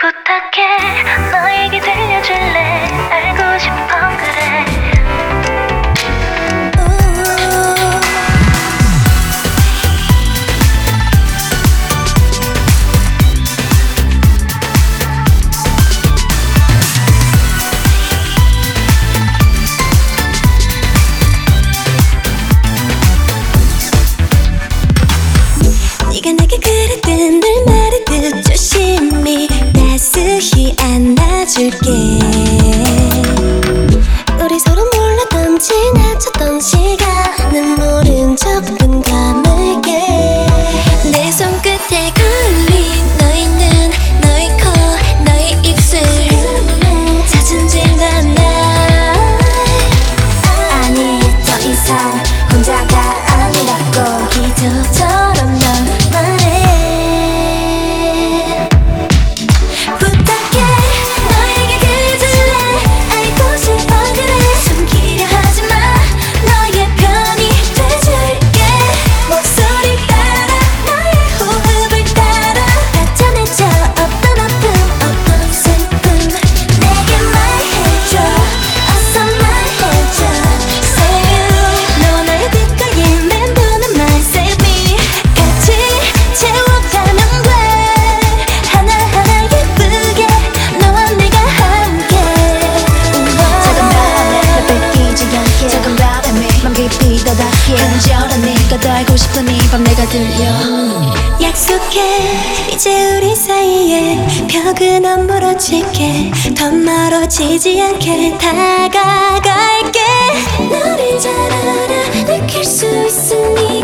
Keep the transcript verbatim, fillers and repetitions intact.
부탁해 너 얘기 들려줄래 알고 싶어 그래 네가 내게 그랬던 늘 말해도 조심히 따스히 안아줄게 우리 서로 몰랐던 지나쳤던 시간은 모른 척 눈 감을게 내 손끝에 걸린 너의 눈 너의 코 너의 입술 잦은 질만 나 아니 더 이상 혼자가 아니라고 기도처럼 간절하니까 더 알고 싶은 이 밤 내가 들려 약속해 이제 우리 사이에 벽은 안 멀어질게 더 멀어지지 않게 다가갈게 너를 잘 알아 느낄 수 있으니